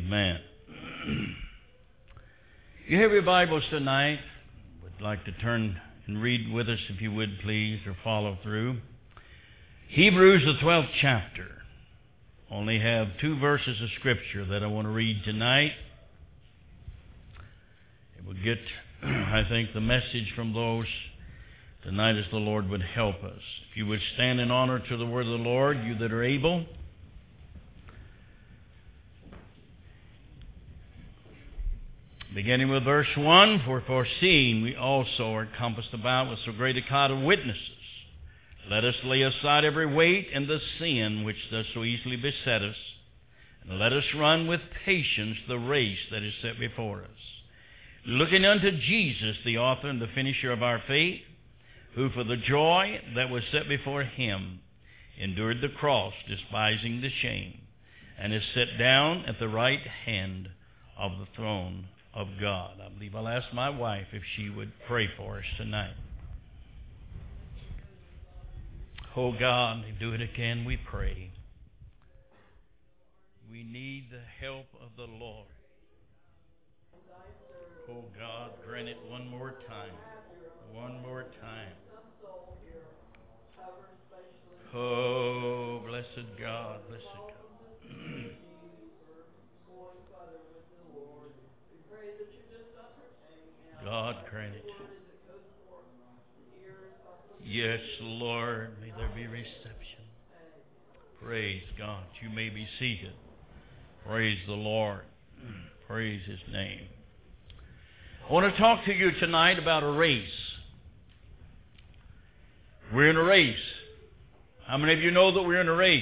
Amen. You have your Bibles tonight. Would like to turn and read with us, if you would, please, or follow through. Hebrews, the 12th chapter. Only have 2 verses of Scripture that I want to read tonight. It will get, I think, the message from those tonight as the Lord would help us. If you would stand in honor to the word of the Lord, you that are able. Beginning with verse 1, For foreseeing we also are compassed about with so great a cloud of witnesses. Let us lay aside every weight and the sin which does so easily beset us, and let us run with patience the race that is set before us, looking unto Jesus, the author and the finisher of our faith, who for the joy that was set before him endured the cross, despising the shame, and is set down at the right hand of the throne of God. I believe I'll ask my wife if she would pray for us tonight. Oh God, do it again, we pray. We need the help of the Lord. Oh God, grant it one more time. One more time. Oh, blessed God, blessed God. God, grant it. Yes, Lord, may there be reception. Praise God. You may be seated. Praise the Lord. Praise His name. I want to talk to you tonight about a race. We're in a race. How many of you know that we're in a race?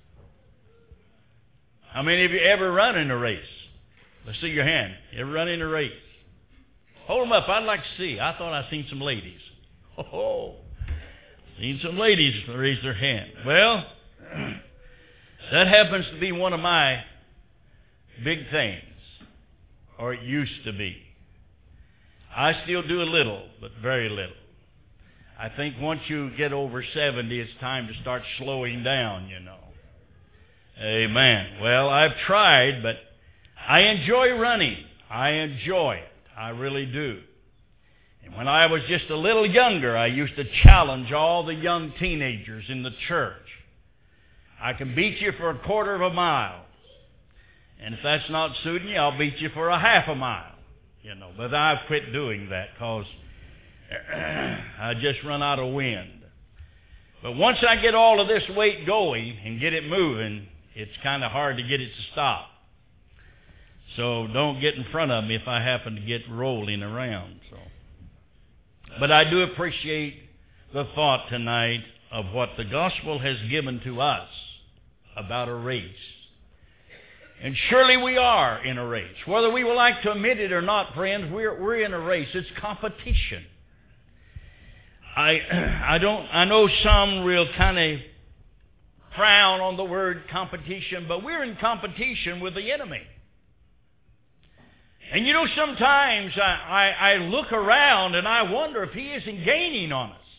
How many of you ever run in a race? Let's see your hand. You ever run in a race? Hold them up. I'd like to see. I thought I seen some ladies. Oh, seen some ladies raise their hand. Well, that happens to be one of my big things, or it used to be. I still do a little, but very little. I think once you get over 70, it's time to start slowing down, you know. Amen. Well, I've tried, but I enjoy running. I enjoy it. I really do. And when I was just a little younger, I used to challenge all the young teenagers in the church. I can beat you for a quarter of a mile. And if that's not suiting you, I'll beat you for a half a mile. You know, but I've quit doing that because I just run out of wind. But once I get all of this weight going and get it moving, it's kind of hard to get it to stop. So don't get in front of me if I happen to get rolling around. But I do appreciate the thought tonight of what the gospel has given to us about a race. And surely we are in a race. Whether we would like to admit it or not, friends, we're in a race. It's competition. I know some will kind of frown on the word competition, but we're in competition with the enemy. And you know, sometimes I look around and I wonder if he isn't gaining on us.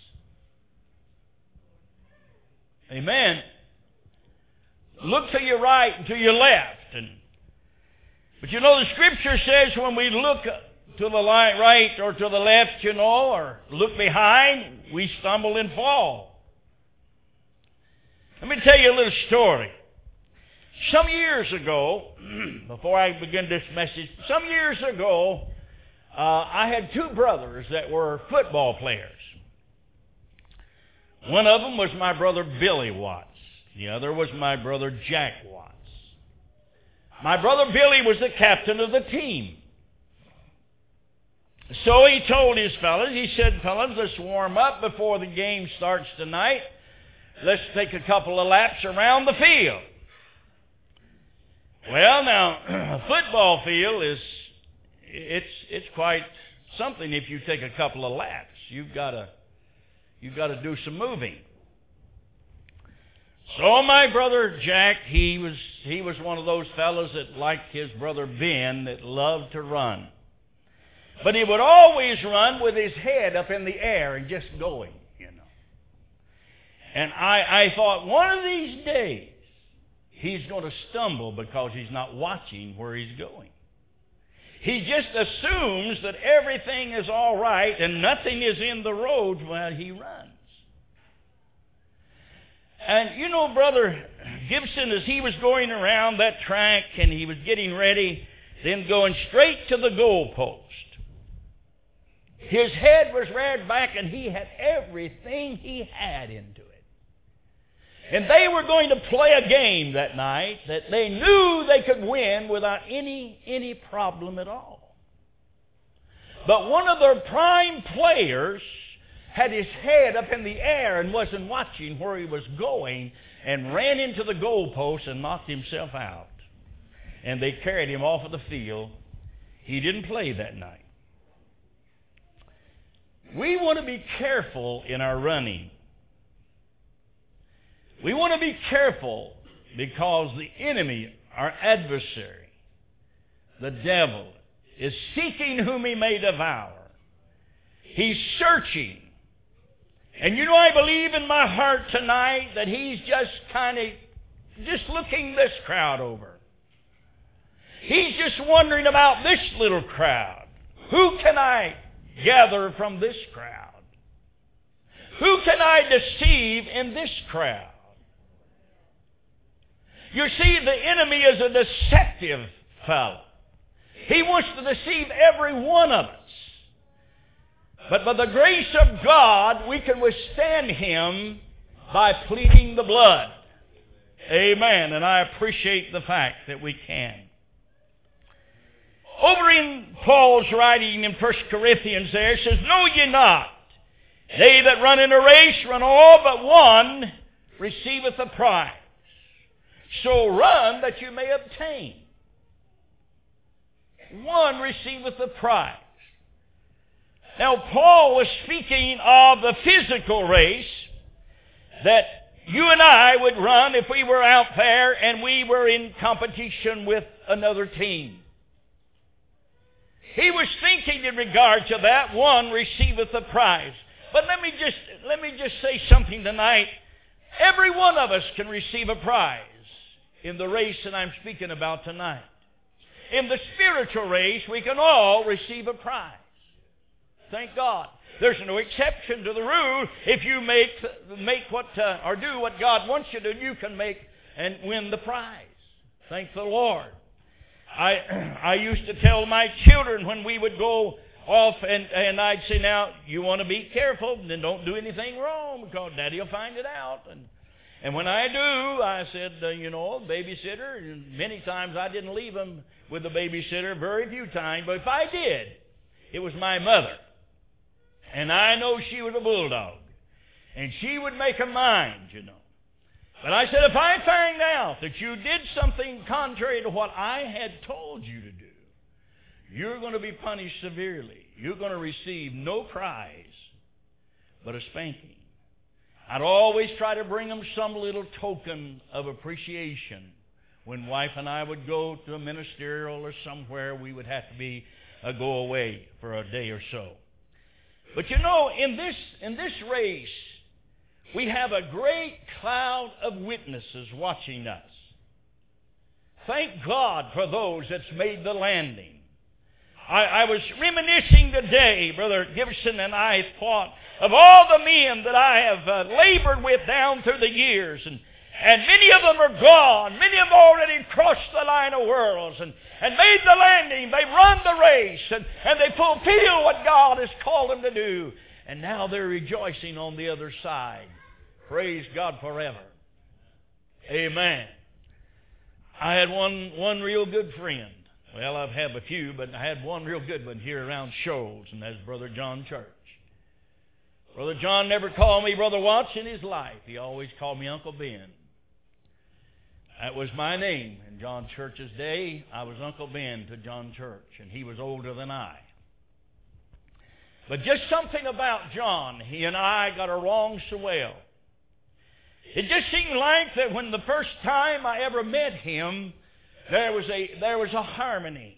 Amen. Look to your right and to your left. But you know, the Scripture says when we look to the right or to the left, you know, or look behind, we stumble and fall. Let me tell you a little story. Some years ago, before I begin this message, some years ago, I had 2 brothers that were football players. One of them was my brother Billy Watts. The other was my brother Jack Watts. My brother Billy was the captain of the team. So he told his fellas, he said, fellas, let's warm up before the game starts tonight. Let's take a couple of laps around the field. Well, now, a football field it's quite something if you take a couple of laps. You've got to do some moving. So my brother Jack, he was one of those fellows that liked his brother Ben, that loved to run. But he would always run with his head up in the air and just going, you know. And I thought, one of these days, he's going to stumble because he's not watching where he's going. He just assumes that everything is all right and nothing is in the road while he runs. And you know, Brother Gibson, as he was going around that track and he was getting ready, then going straight to the goalpost, his head was reared back and he had everything he had into it. And they were going to play a game that night that they knew they could win without any problem at all. But one of their prime players had his head up in the air and wasn't watching where he was going and ran into the goalpost and knocked himself out. And they carried him off of the field. He didn't play that night. We want to be careful in our running. We want to be careful because the enemy, our adversary, the devil, is seeking whom he may devour. He's searching. And you know, I believe in my heart tonight that he's just looking this crowd over. He's just wondering about this little crowd. Who can I gather from this crowd? Who can I deceive in this crowd? You see, the enemy is a deceptive fellow. He wants to deceive every one of us. But by the grace of God, we can withstand him by pleading the blood. Amen. And I appreciate the fact that we can. Over in Paul's writing in 1 Corinthians there, it says, "Know ye not, they that run in a race run all, but one receiveth a prize. So run that you may obtain." One receiveth a prize. Now, Paul was speaking of the physical race that you and I would run if we were out there and we were in competition with another team. He was thinking in regard to that, one receiveth a prize. But let me just say something tonight. Every one of us can receive a prize in the race that I'm speaking about tonight. In the spiritual race, we can all receive a prize. Thank God. There's no exception to the rule. If you do what God wants you to do, you can make and win the prize. Thank the Lord. I used to tell my children when we would go off and I'd say, now, you want to be careful and don't do anything wrong because Daddy will find it out. And when I do, I said, babysitter, and many times I didn't leave them with the babysitter, very few times, but if I did, it was my mother. And I know she was a bulldog. And she would make a mind, But I said, if I find out that you did something contrary to what I had told you to do, you're going to be punished severely. You're going to receive no prize but a spanking. I'd always try to bring them some little token of appreciation. When wife and I would go to a ministerial or somewhere, we would have to go away for a day or so. But in this race, we have a great cloud of witnesses watching us. Thank God for those that's made the landing. I was reminiscing today, Brother Gibson and I thought of all the men that I have labored with down through the years. And many of them are gone. Many of them already crossed the line of worlds and made the landing. They run the race and they fulfill what God has called them to do. And now they're rejoicing on the other side. Praise God forever. Amen. I had one real good friend. Well, I've had a few, but I had one real good one here around Shoals, and that's Brother John Church. Brother John never called me Brother Watts in his life. He always called me Uncle Ben. That was my name. In John Church's day, I was Uncle Ben to John Church, and he was older than I. But just something about John, he and I got along so well. It just seemed like that when the first time I ever met him, there was a harmony.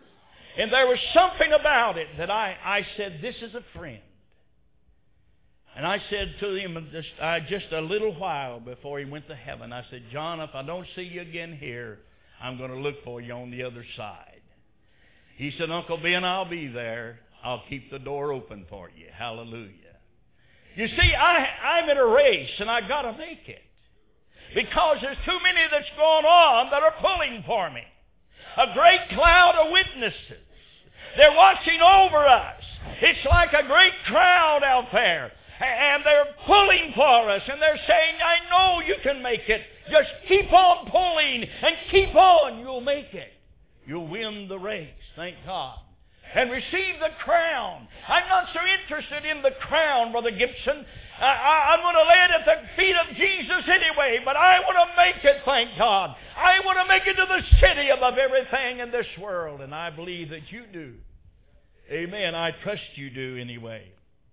And there was something about it that I said, this is a friend. And I said to him just a little while before he went to heaven, I said, John, if I don't see you again here, I'm going to look for you on the other side. He said, Uncle Ben, I'll be there. I'll keep the door open for you. Hallelujah. You see, I'm in a race, and I've got to make it. Because there's too many that's going on that are pulling for me. A great cloud of witnesses. They're watching over us. It's like a great crowd out there. And they're pulling for us. And they're saying, I know you can make it. Just keep on pulling and keep on. You'll make it. You'll win the race. Thank God. And receive the crown. I'm not so interested in the crown, Brother Gibson. I'm going to lay it at the feet of Jesus anyway, but I want to make it, thank God. I want to make it to the city above everything in this world, and I believe that you do. Amen. I trust you do anyway.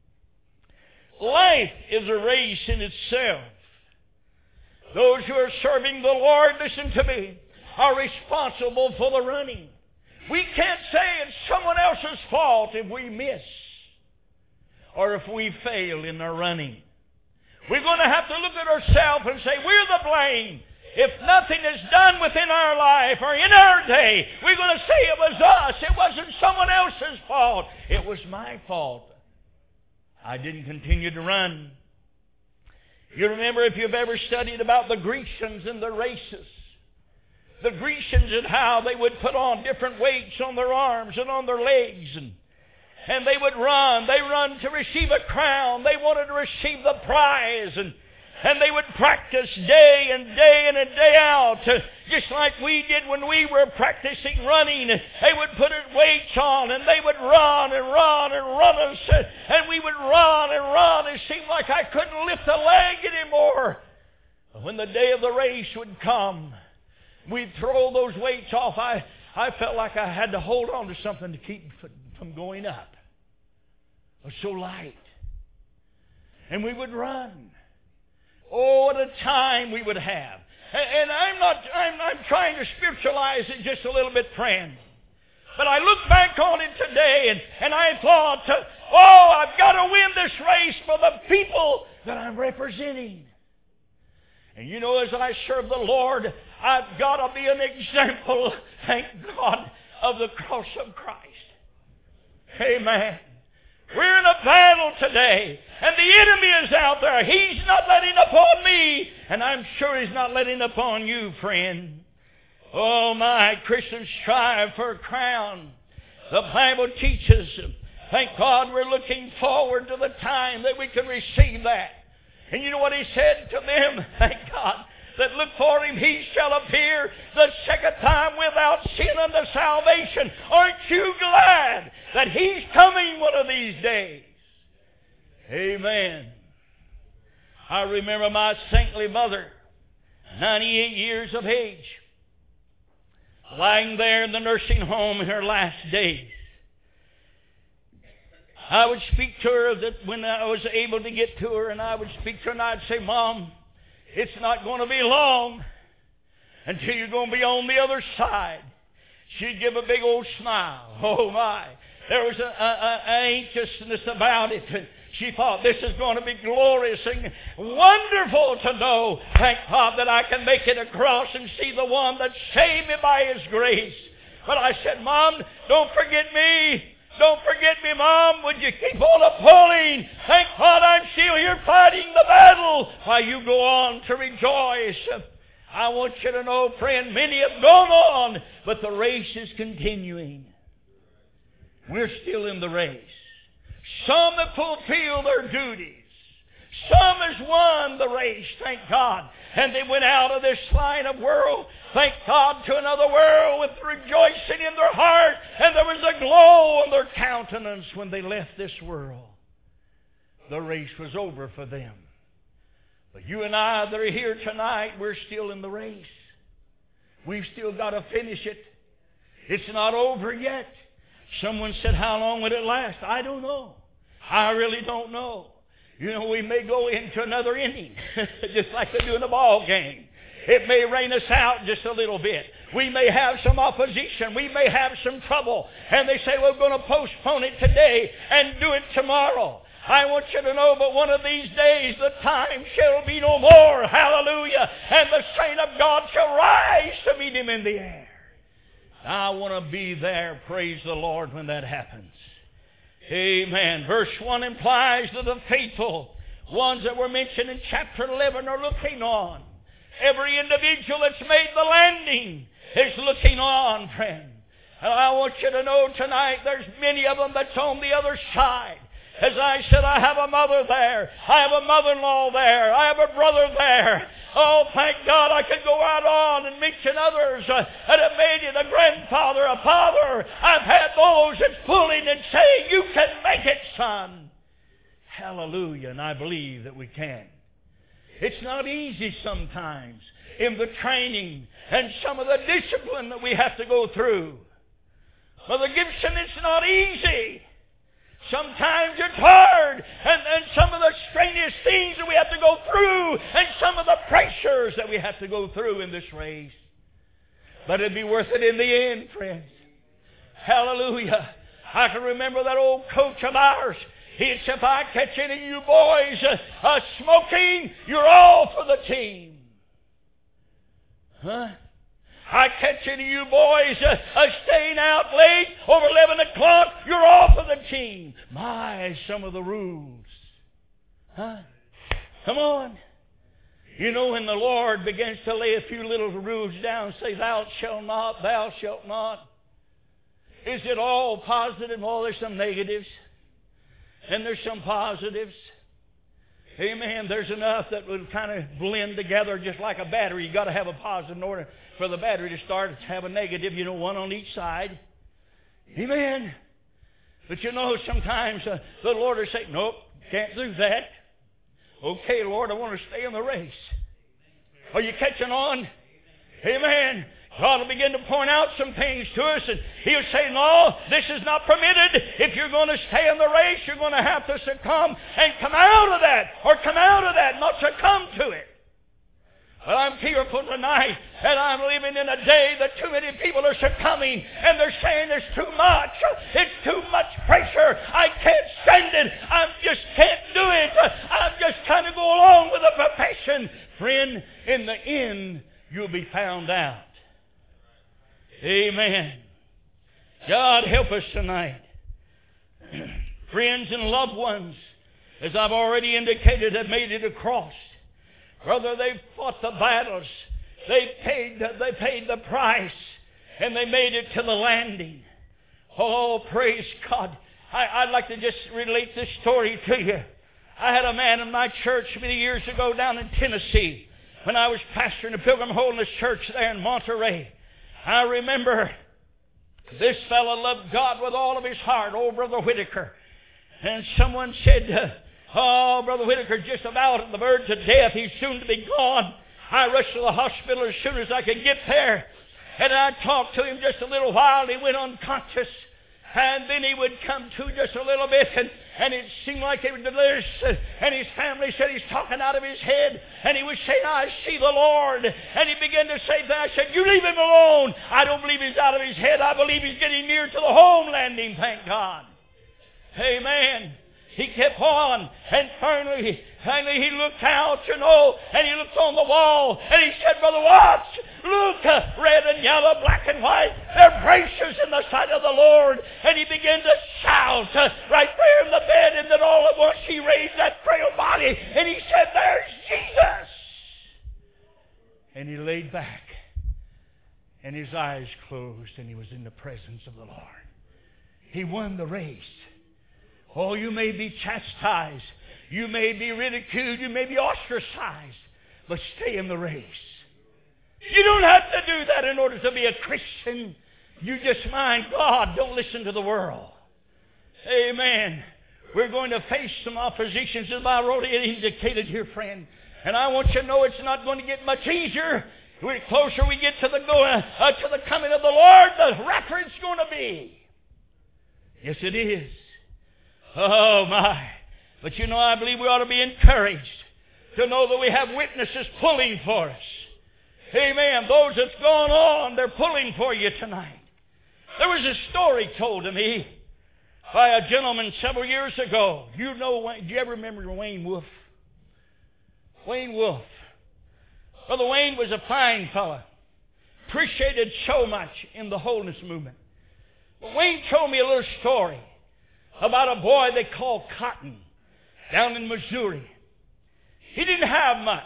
Life is a race in itself. Those who are serving the Lord, listen to me, are responsible for the running. We can't say it's someone else's fault if we miss or if we fail in our running. We're going to have to look at ourselves and say, we're the blame. If nothing is done within our life or in our day, we're going to say it was us. It wasn't someone else's fault. It was my fault. I didn't continue to run. You remember, if you've ever studied about the Grecians and the races, the Grecians and how they would put on different weights on their arms and on their legs, and they would run. They run to receive a crown. They wanted to receive the prize, and they would practice day in and day out, just like we did when we were practicing running. They would put weights on, and they would run and run and run us, and we would run and run. It seemed like I couldn't lift a leg anymore. But when the day of the race would come, we'd throw those weights off. I felt like I had to hold on to something to keep from going up. It was so light. And we would run. Oh, what a time we would have. And I'm trying to spiritualize it just a little bit, friend. But I look back on it today and I thought, I've got to win this race for the people that I'm representing. And you know, as I serve the Lord, I've got to be an example, thank God, of the cross of Christ. Amen. We're in a battle today, and the enemy is out there. He's not letting upon me, and I'm sure he's not letting upon you, friend. Oh, my Christians strive for a crown. The Bible teaches, thank God, we're looking forward to the time that we can receive that. And you know what he said to them? Thank God, that look for him, he shall appear the second time without sin unto salvation. Aren't you glad that he's coming one of these days? Amen. I remember my saintly mother, 98 years of age, lying there in the nursing home in her last days. I would speak to her that when I was able to get to her, and I would speak to her and I'd say, Mom, it's not going to be long until you're going to be on the other side. She'd give a big old smile. Oh my. There was an anxiousness about it. She thought, this is going to be glorious and wonderful to know, thank God, that I can make it across and see the one that saved me by His grace. But I said, Mom, don't forget me. Don't forget me, Mom. Would you keep on pulling? Thank God I'm still here fighting the battle while you go on to rejoice. I want you to know, friend, many have gone on, but the race is continuing. We're still in the race. Some have fulfilled their duties. Some has won the race, thank God. And they went out of this line of world, thank God, to another world with rejoicing in their heart. And there was a glow on their countenance when they left this world. The race was over for them. But you and I that are here tonight, we're still in the race. We've still got to finish it. It's not over yet. Someone said, how long would it last? I don't know. I really don't know. You know, we may go into another inning, just like they do in a ball game. It may rain us out just a little bit. We may have some opposition. We may have some trouble. And they say, we're going to postpone it today and do it tomorrow. I want you to know, but one of these days the time shall be no more. Hallelujah. And the saint of God shall rise to meet Him in the air. I want to be there, praise the Lord, when that happens. Amen. Verse 1 implies that the faithful ones that were mentioned in chapter 11 are looking on. Every individual that's made the landing is looking on, friend. And I want you to know tonight there's many of them that's on the other side. As I said, I have a mother there. I have a mother-in-law there. I have a brother there. Oh, thank God I could go out on and mention others that have made it, a grandfather, a father. I've had those that's pulling and saying, you can make it, son. Hallelujah. And I believe that we can. It's not easy sometimes in the training and some of the discipline that we have to go through. Brother Gibson, it's not easy. Sometimes it's hard, and some of the strenuous things that we have to go through, and some of the pressures that we have to go through in this race. But it'll be worth it in the end, friends. Hallelujah. I can remember that old coach of ours. He said, if I catch any of you boys smoking, you're all for the team. Huh? I catch any of you boys staying out late over 11 o'clock, you're off of the team. My, some of the rules. Huh? Come on. You know, when the Lord begins to lay a few little rules down, say, thou shalt not, thou shalt not. Is it all positive? Oh, there's some negatives. And there's some positives. Amen. There's enough that would kind of blend together just like a battery. You've got to have a positive in order for the battery to start, have a negative, one on each side. Amen. But sometimes the Lord will say, nope, can't do that. Okay, Lord, I want to stay in the race. Are you catching on? Amen. God will begin to point out some things to us, and He'll say, no, this is not permitted. If you're going to stay in the race, you're going to have to succumb and come out of that, not succumb to it. But I'm fearful tonight, and I'm living in a day that too many people are succumbing, and they're saying there's too much. It's too much pressure. I can't stand it. I just can't do it. I'm just trying to go along with the profession. Friend, in the end, you'll be found out. Amen. God help us tonight. Friends and loved ones, as I've already indicated, have made it across. Brother, they've fought the battles. They paid the price. And they made it to the landing. Oh, praise God. I'd like to just relate this story to you. I had a man in my church many years ago down in Tennessee when I was pastoring the Pilgrim Holiness Church there in Monterey. I remember this fellow loved God with all of his heart, old Brother Whitaker. And someone said, oh, Brother Whitaker's just about on the verge of death. He's soon to be gone. I rushed to the hospital as soon as I could get there. And I talked to him just a little while. He went unconscious. And then he would come to just a little bit, and it seemed like he was delirious. And his family said he's talking out of his head. And he was saying, I see the Lord. And he began to say that. I said, you leave him alone. I don't believe he's out of his head. I believe he's getting near to the home landing, thank God. Amen. He kept on, and finally he looked out, and he looked on the wall, and he said, Brother Watts, look, red and yellow, black and white, they're precious in the sight of the Lord. And he began to shout right there in the bed, and then all at once he raised that frail body, and he said, there's Jesus. And he laid back, and his eyes closed, and he was in the presence of the Lord. He won the race. Oh, you may be chastised. You may be ridiculed. You may be ostracized. But stay in the race. You don't have to do that in order to be a Christian. You just mind God. Don't listen to the world. Amen. We're going to face some oppositions, as I already indicated here, friend. And I want you to know it's not going to get much easier. The closer we get to the coming of the Lord, the rougher it's going to be. Yes, it is. Oh, my. But I believe we ought to be encouraged to know that we have witnesses pulling for us. Amen. Those that's gone on, they're pulling for you tonight. There was a story told to me by a gentleman several years ago. You know, do you ever remember Wayne Wolf? Wayne Wolf. Brother Wayne was a fine fella. Appreciated so much in the holiness movement. But Wayne told me a little story about a boy they called Cotton down in Missouri. He didn't have much.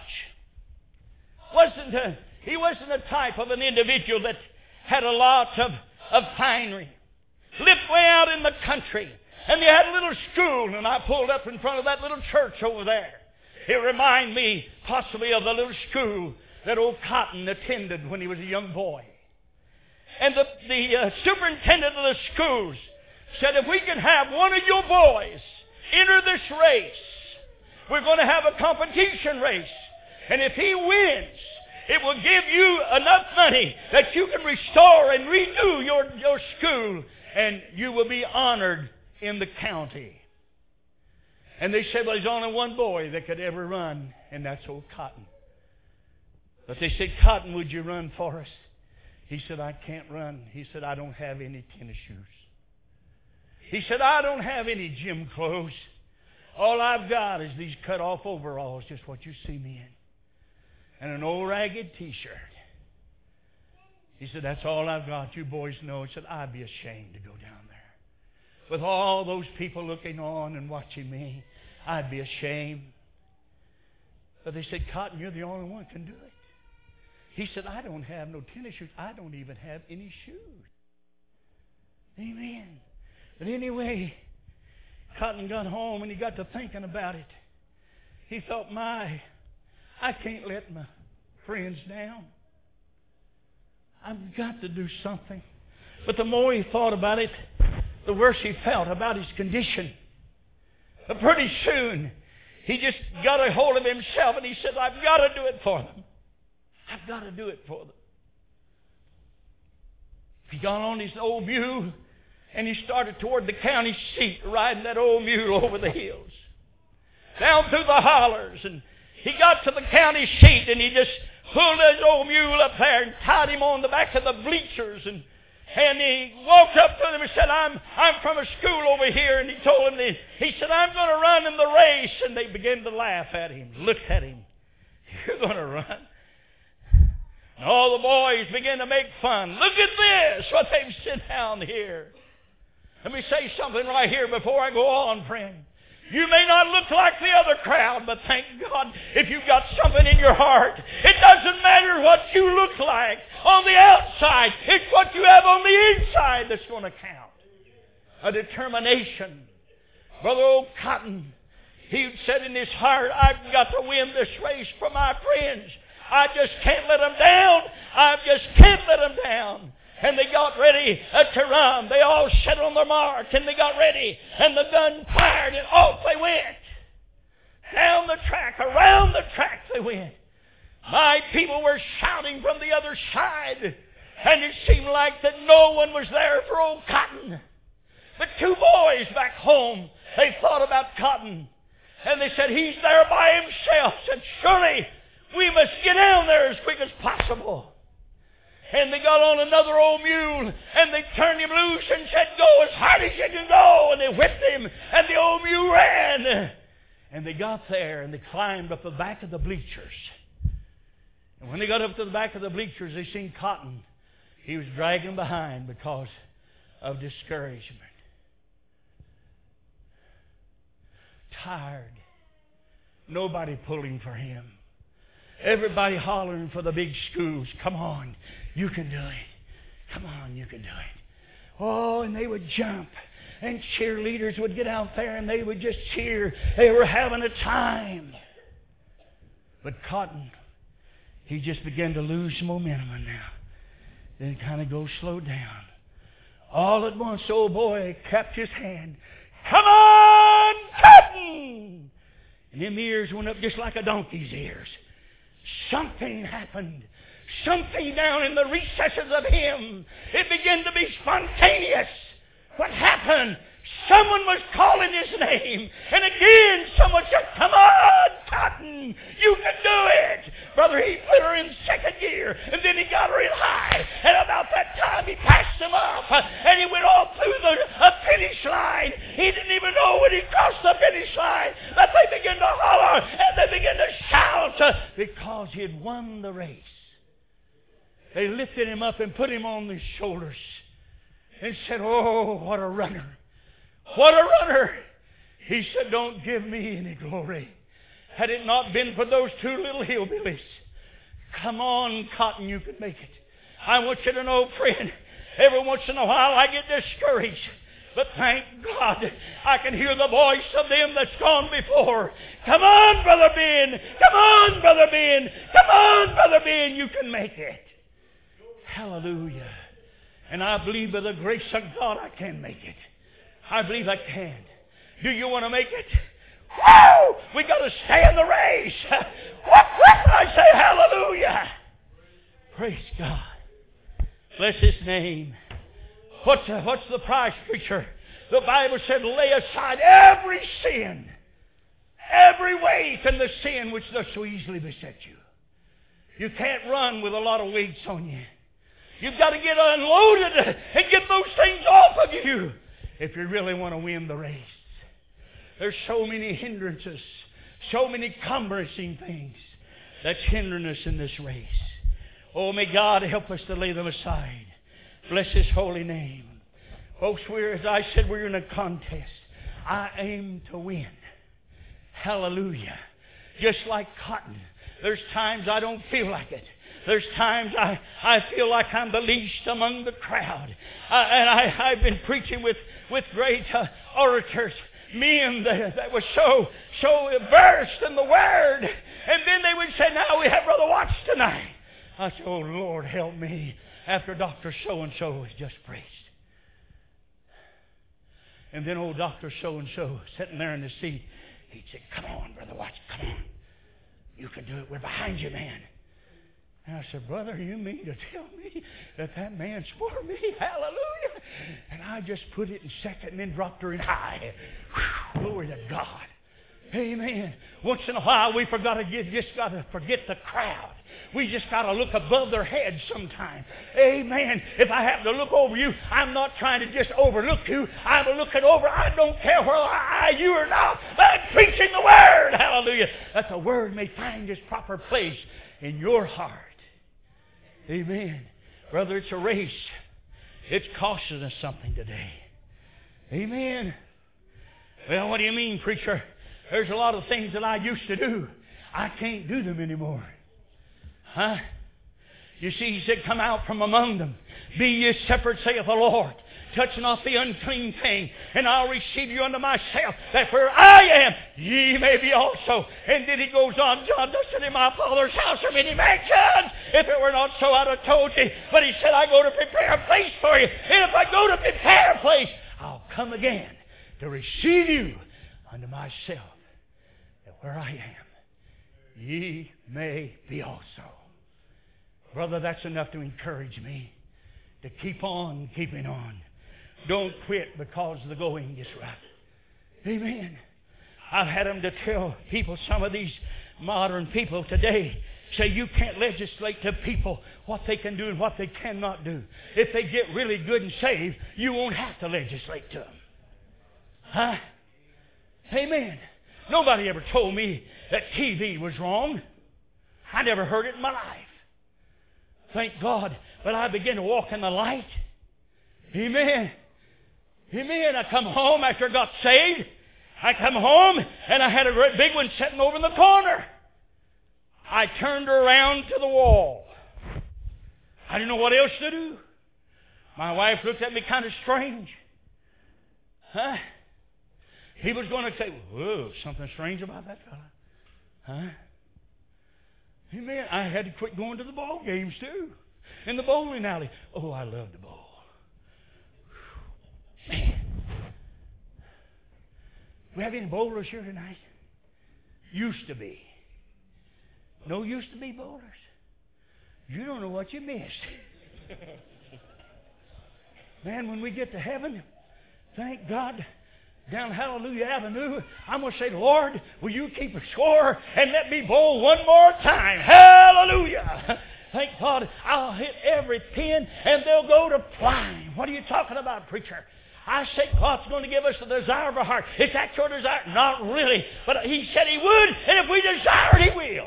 He wasn't the type of an individual that had a lot of finery. Lived way out in the country. And they had a little school, and I pulled up in front of that little church over there. It reminded me possibly of the little school that old Cotton attended when he was a young boy. And the superintendent of the schools said, if we can have one of your boys enter this race, we're going to have a competition race. And if he wins, it will give you enough money that you can restore and redo your school, and you will be honored in the county. And they said, well, there's only one boy that could ever run, and that's old Cotton. But they said, Cotton, would you run for us? He said, I can't run. He said, I don't have any tennis shoes. He said, I don't have any gym clothes. All I've got is these cut-off overalls, just what you see me in, and an old ragged T-shirt. He said, that's all I've got. You boys know. He said, I'd be ashamed to go down there. With all those people looking on and watching me, I'd be ashamed. But they said, Cotton, you're the only one who can do it. He said, I don't have no tennis shoes. I don't even have any shoes. Amen. But anyway, Cotton got home and he got to thinking about it. He thought, I can't let my friends down. I've got to do something. But the more he thought about it, the worse he felt about his condition. But pretty soon, he just got a hold of himself and he said, I've got to do it for them. I've got to do it for them. He got on his old mule and he started toward the county seat, riding that old mule over the hills, down through the hollers. And he got to the county seat and he just pulled his old mule up there and tied him on the back of the bleachers. And he walked up to them and said, I'm from a school over here. And he told them, he said, I'm going to run in the race. And they began to laugh at him, looked at him. You're going to run? And all the boys began to make fun. Look at this, what they've sit down here. Let me say something right here before I go on, friend. You may not look like the other crowd, but thank God if you've got something in your heart. It doesn't matter what you look like on the outside. It's what you have on the inside that's going to count. A determination. Brother old Cotton, he said in his heart, I've got to win this race for my friends. I just can't let them down. I just can't let them down. And they got ready to run. They all set on their mark and they got ready. And the gun fired and off they went. Down the track, around the track they went. My people were shouting from the other side. And it seemed like that no one was there for old Cotton. But two boys back home, they thought about Cotton. And they said, he's there by himself. Said, surely we must get down there as quick as possible. And they got on another old mule, and they turned him loose and said, go as hard as you can go. And they whipped him, and the old mule ran. And they got there, and they climbed up the back of the bleachers. And when they got up to the back of the bleachers, they seen Cotton. He was dragging behind because of discouragement. Tired. Nobody pulling for him. Everybody hollering for the big schools. Come on, you can do it. Come on, you can do it. Oh, and they would jump. And cheerleaders would get out there and they would just cheer. They were having a time. But Cotton, he just began to lose momentum now. Then kind of go slow down. All at once, the old boy clapped his hand. Come on, Cotton! And them ears went up just like a donkey's ears. Something happened. Something down in the recesses of him. It began to be spontaneous. What happened? Someone was calling his name. And again, someone said, come on, Cotton, you can do it. Brother, he put her in second gear, and then he got her in high. And about that time, he passed him up, and he went all through the finish line. He didn't even know when he crossed the finish line that they began to holler, and they began to shout, because he had won the race. They lifted him up and put him on their shoulders and said, oh, what a runner. What a runner. He said, don't give me any glory. Had it not been for those two little hillbillies. Come on, Cotton, you can make it. I want you to know, friend, every once in a while I get discouraged. But thank God I can hear the voice of them that's gone before. Come on, Brother Ben. Come on, Brother Ben. Come on, Brother Ben. You can make it. Hallelujah. And I believe by the grace of God I can make it. I believe I can. Do you want to make it? Woo! We got to stay in the race. I say hallelujah. Praise God. Bless His name. What's the price, preacher? The Bible said, lay aside every sin, every weight, and the sin which does so easily beset you. You can't run with a lot of weights on you. You've got to get unloaded and get those things off of you if you really want to win the race. There's so many hindrances, so many cumbersome things that's hindering us in this race. Oh, may God help us to lay them aside. Bless His holy name. Folks, as I said, we're in a contest. I aim to win. Hallelujah. Just like Cotton. There's times I don't feel like it. There's times I feel like I'm the least among the crowd. I've been preaching with great orators, men that were so versed in the Word. And then they would say, now we have Brother Watts tonight. I said, oh, Lord, help me. After Dr. So-and-so was just preached. And then old Dr. So-and-so sitting there in the seat, he'd say, come on, Brother Watts, come on. You can do it. We're behind you, man. And I said, brother, you mean to tell me that man's for me? Hallelujah. And I just put it in second and then dropped her in high. Whew, glory to God. Amen. Once in a while we just got to forget the crowd. We just got to look above their heads sometime. Amen. If I happen to look over you, I'm not trying to just overlook you. I'm looking over. I don't care whether you or not. I'm preaching the Word. Hallelujah. That the Word may find its proper place in your heart. Amen. Brother, it's a race. It's costing us something today. Amen. Well, what do you mean, preacher? There's a lot of things that I used to do. I can't do them anymore. Huh? You see, He said, come out from among them. Be ye separate, saith the Lord. Touch not the unclean thing, and I'll receive you unto myself, that where I am, ye may be also. And then He goes on, John does it, in my Father's house are many mansions. If it were not so, I'd have told you. But He said, I go to prepare a place for you. And if I go to prepare a place, I'll come again to receive you unto myself, that where I am, ye may be also. Brother, that's enough to encourage me to keep on keeping on. Don't quit because the going gets rough. Amen. I've had them to tell people, some of these modern people today, say you can't legislate to people what they can do and what they cannot do. If they get really good and saved, you won't have to legislate to them. Huh? Amen. Nobody ever told me that TV was wrong. I never heard it in my life. Thank God. But I began to walk in the light. Amen. Amen. I come home after I got saved. I come home and I had a great big one sitting over in the corner. I turned her around to the wall. I didn't know what else to do. My wife looked at me kind of strange. Huh? He was going to say, whoa, something strange about that fella. Huh? Amen. I had to quit going to the ball games too. In the bowling alley. Oh, I love to bowl. Man. We have any bowlers here tonight? Used to be. No used to be bowlers. You don't know what you missed. Man, when we get to heaven, thank God down Hallelujah Avenue, I'm going to say, Lord, will you keep a score and let me bowl one more time? Hallelujah. Thank God, I'll hit every pin and they'll go to flying. What are you talking about, preacher? I say God's going to give us the desire of our heart. Is that your desire? Not really. But He said He would, and if we desire it, He will.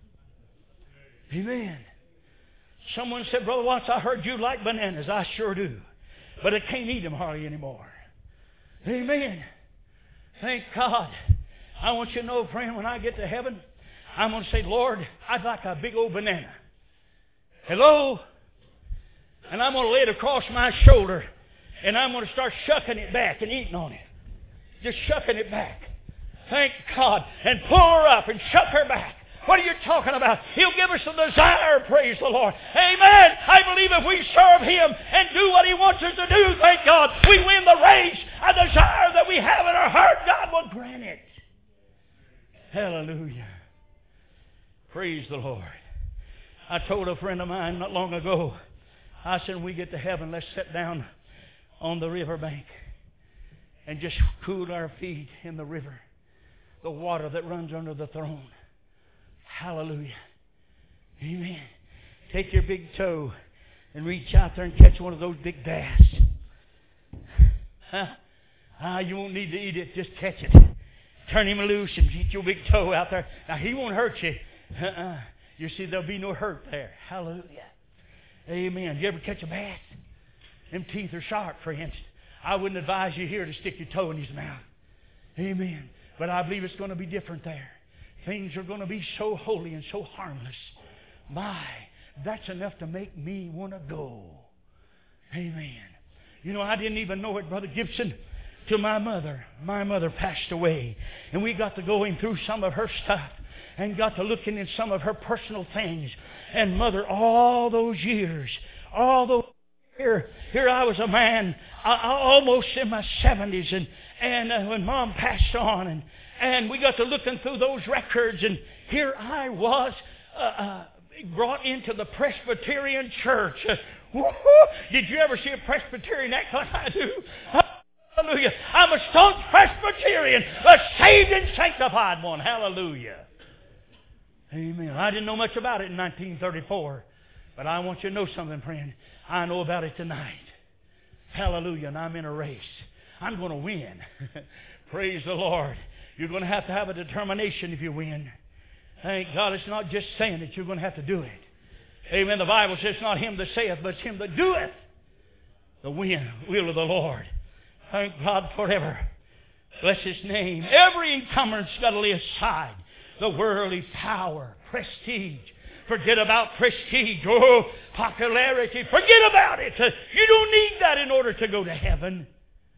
Amen. Someone said, Brother Watts, I heard you like bananas. I sure do. But I can't eat them hardly anymore. Amen. Thank God. I want you to know, friend, when I get to heaven, I'm going to say, Lord, I'd like a big old banana. Hello? And I'm going to lay it across my shoulder, and I'm going to start shucking it back and eating on it. Just shucking it back. Thank God. And pull her up and shuck her back. What are you talking about? He'll give us the desire, praise the Lord. Amen. I believe if we serve Him and do what He wants us to do, thank God, we win the race. A desire that we have in our heart, God will grant it. Hallelujah. Praise the Lord. I told a friend of mine not long ago, I said, when we get to heaven, let's sit down on the riverbank and just cool our feet in the river, the water that runs under the throne. Hallelujah. Amen. Take your big toe and reach out there and catch one of those big bass. You won't need to eat it. Just catch it. Turn him loose and get your big toe out there. Now, he won't hurt you. You see, there'll be no hurt there. Hallelujah. Amen. You ever catch a bass? Them teeth are sharp, friends. I wouldn't advise you here to stick your toe in his mouth. Amen. But I believe it's going to be different there. Things are going to be so holy and so harmless. My, that's enough to make me want to go. Amen. You know, I didn't even know it, Brother Gibson, till my mother. My mother passed away. And we got to going through some of her stuff and got to looking in some of her personal things. And Mother, all those years, here I was a man, almost in my 70s, and when Mom passed on, and we got to looking through those records, and here I was brought into the Presbyterian church. Did you ever see a Presbyterian act like I do? Hallelujah. I'm a staunch Presbyterian, a saved and sanctified one. Hallelujah. Amen. I didn't know much about it in 1934, but I want you to know something, friend. I know about it tonight. Hallelujah. And I'm in a race. I'm going to win. Praise the Lord. You're going to have a determination if you win. Thank God it's not just saying it. You're going to have to do it. Amen. The Bible says it's not him that saith, but it's him that doeth the will of the Lord. Thank God forever. Bless His name. Every encumbrance got to lay aside. The worldly power, prestige. Forget about prestige. Oh, popularity. Forget about it. You don't need that in order to go to heaven.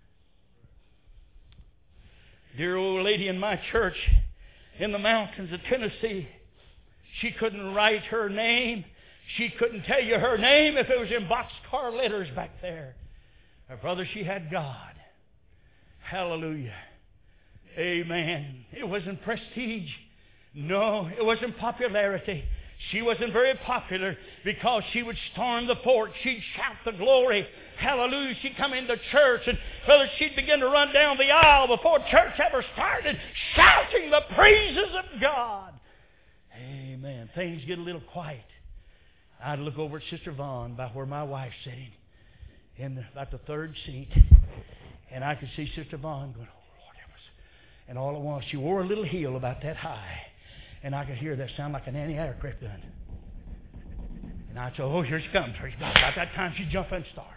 Dear old lady in my church in the mountains of Tennessee, she couldn't write her name. She couldn't tell you her name if it was in boxcar letters back there. Her brother, she had God. Hallelujah. Amen. It wasn't prestige. No, it wasn't popularity. She wasn't very popular because she would storm the fort. She'd shout the glory. Hallelujah. She'd come into church and brother, she'd begin to run down the aisle before church ever started, shouting the praises of God. Amen. Things get a little quiet. I'd look over at Sister Vaughn by where my wife's sitting in about the third seat, and I could see Sister Vaughn going, oh, Lord, that was... And all at once, she wore a little heel about that high. And I could hear that sound like an anti-aircraft gun. And I said, oh, here she comes. About that time, she jumped and started.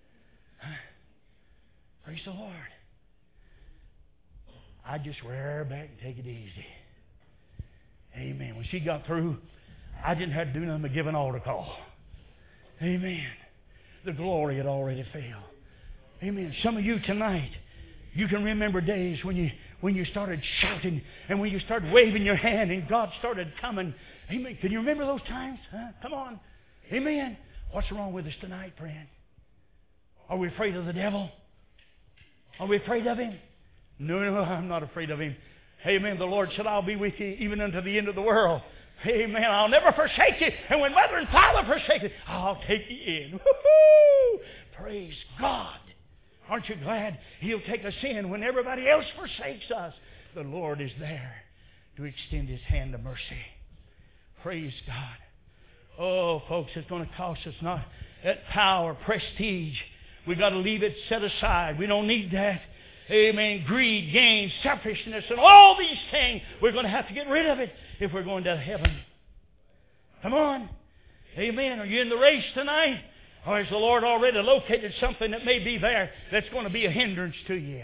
Praise the Lord. I just rear back and take it easy. Amen. When she got through, I didn't have to do nothing but give an altar call. Amen. The glory had already fell. Amen. Some of you tonight, you can remember days when you started shouting and when you started waving your hand and God started coming. Amen. Can you remember those times? Come on. Amen. What's wrong with us tonight, friend? Are we afraid of the devil? Are we afraid of him? No, I'm not afraid of him. Amen. The Lord said, I'll be with you even unto the end of the world. Amen. I'll never forsake you. And when mother and father forsake you, I'll take you in. Woo-hoo! Praise God. Aren't you glad He'll take us in when everybody else forsakes us? The Lord is there to extend His hand of mercy. Praise God. Oh, folks, it's going to cost us not that power, prestige. We've got to leave it set aside. We don't need that. Amen. Greed, gain, selfishness, and all these things. We're going to have to get rid of it if we're going to heaven. Come on. Amen. Are you in the race tonight? Or has the Lord already located something that may be there that's going to be a hindrance to you?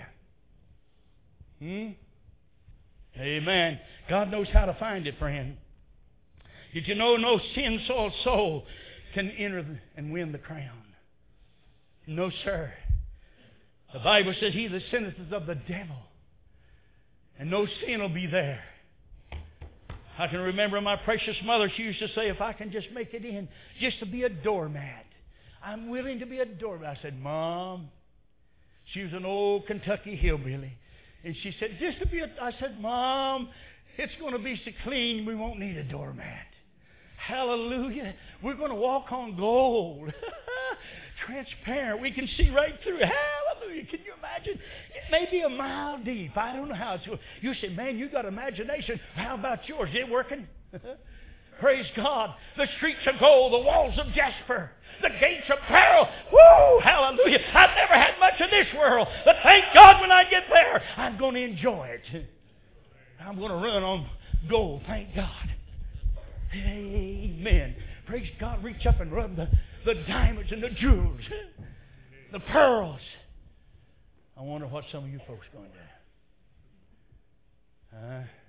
Amen. God knows how to find it, friend. Did you know no sin-soiled soul can enter and win the crown? No, sir. The Bible says he that sinneth is of the devil. And no sin will be there. I can remember my precious mother, she used to say, if I can just make it in, just to be a doormat. I'm willing to be a doormat. I said, Mom, she was an old Kentucky hillbilly. And she said, just to be I said, Mom, it's going to be so clean we won't need a doormat. Hallelujah. We're going to walk on gold. Transparent. We can see right through. Hallelujah. Can you imagine? It may be a mile deep. I don't know how it's going. You say, man, you got imagination. How about yours? Is it working? Praise God. The streets of gold, the walls of jasper, the gates of pearl. Woo! Hallelujah. I've never had much of this world, but thank God when I get there, I'm going to enjoy it. I'm going to run on gold. Thank God. Amen. Praise God. Reach up and rub the diamonds and the jewels, the pearls. I wonder what some of you folks are going to do.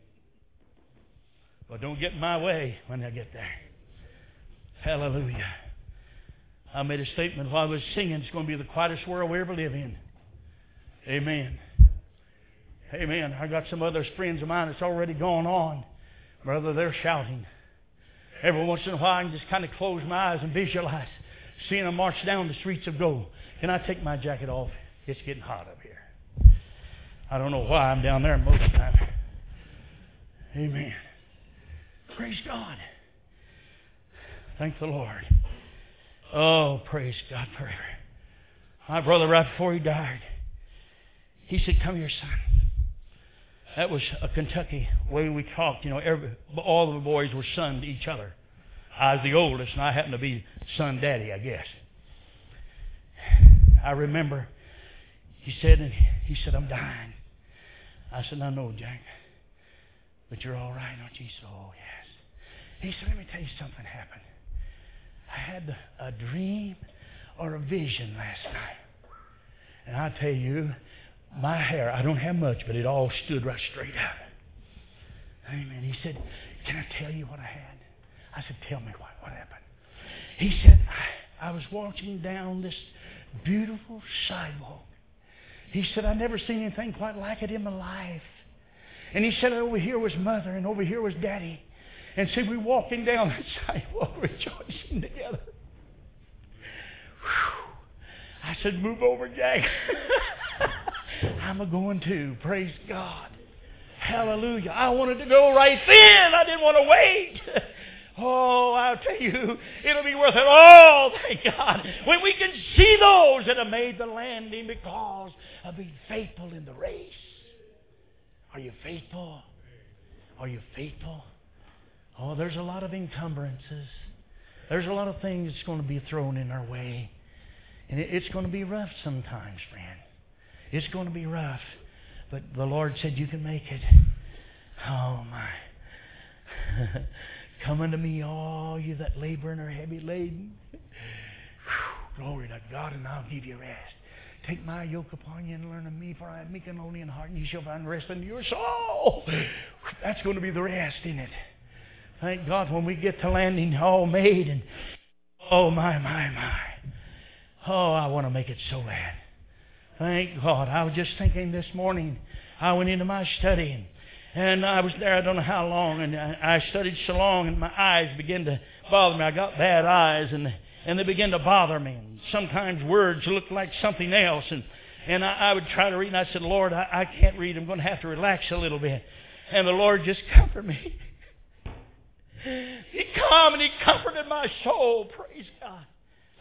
Well, don't get in my way when I get there. Hallelujah. I made a statement while I was singing. It's going to be the quietest world we ever live in. Amen. Amen. I got some other friends of mine that's already gone on. Brother, they're shouting. Every once in a while I can just kind of close my eyes and visualize seeing them march down the streets of gold. Can I take my jacket off? It's getting hot up here. I don't know why I'm down there most of the time. Amen. Praise God. Thank the Lord. Oh, praise God forever. My brother, right before he died, he said, come here, son. That was a Kentucky way we talked. You know, all the boys were son to each other. I was the oldest, and I happened to be son daddy, I guess. I remember he said, I'm dying. I said, I know, Jack. But you're all right, aren't you? He said, oh, yes. He said, let me tell you something happened. I had a dream or a vision last night. And I tell you, my hair, I don't have much, but it all stood right straight up. Amen. He said, can I tell you what I had? I said, tell me what happened. He said, I was walking down this beautiful sidewalk. He said, I've never seen anything quite like it in my life. And he said, over here was Mother, and over here was Daddy. And see, we walking down that sidewalk rejoicing together. Whew. I said, move over, Jack. I'm a-going too. Praise God. Hallelujah. I wanted to go right then. I didn't want to wait. Oh, I'll tell you, it'll be worth it all, thank God, when we can see those that have made the landing because of being faithful in the race. Are you faithful? Are you faithful? Oh, there's a lot of encumbrances. There's a lot of things that's going to be thrown in our way. And it's going to be rough sometimes, friend. It's going to be rough. But the Lord said you can make it. Oh, my. Come unto me, all you that labor and are heavy laden. Whew, glory to God, and I'll give you rest. Take my yoke upon you and learn of me, for I am meek and lowly in heart, and you shall find rest unto your soul. That's going to be the rest, isn't it? Thank God when we get to landing all made, and oh, my. Oh, I want to make it so bad. Thank God. I was just thinking this morning, I went into my study, and I was there I don't know how long, and I studied so long, and my eyes began to bother me. I got bad eyes, and they began to bother me. And sometimes words looked like something else, and I would try to read, and I said, Lord, I can't read. I'm going to have to relax a little bit. And the Lord just comforted me. He come and He comforted my soul. Praise God.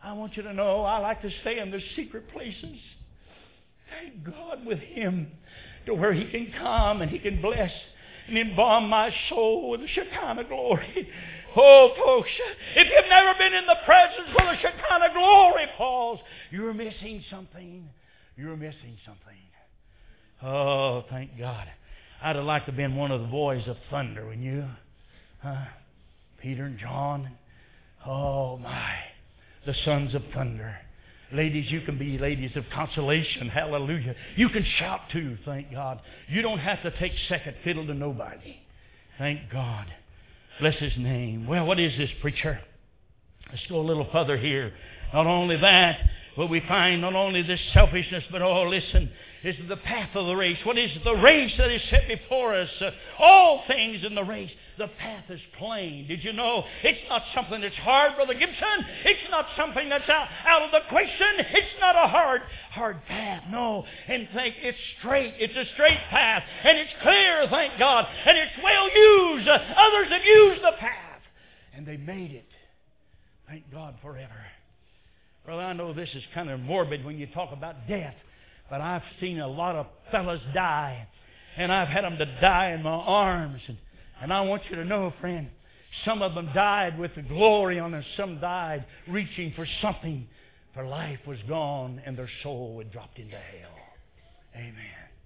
I want you to know I like to stay in the secret places. Thank God with Him to where He can come and He can bless and embalm my soul with the Shekinah glory. Oh, folks, if you've never been in the presence where the Shekinah glory falls, you're missing something. You're missing something. Oh, thank God. I'd have liked to have been one of the boys of thunder, wouldn't you? Peter and John. Oh, my. The sons of thunder. Ladies, you can be ladies of consolation. Hallelujah. You can shout too, thank God. You don't have to take second fiddle to nobody. Thank God. Bless His name. Well, what is this, preacher? Let's go a little further here. Not only that, but we find not only this selfishness, but listen, is the path of the race. What is the race that is set before us? All things in the race. The path is plain. Did you know? It's not something that's hard, Brother Gibson. It's not something that's out of the question. It's not a hard path. No. And think it's straight. It's a straight path. And it's clear, thank God. And it's well used. Others have used the path. And they made it. Thank God forever. Well, I know this is kind of morbid when you talk about death. But I've seen a lot of fellas die. And I've had them to die in my arms. And I want you to know, friend, some of them died with the glory on them. Some died reaching for something. For life was gone and their soul had dropped into hell. Amen.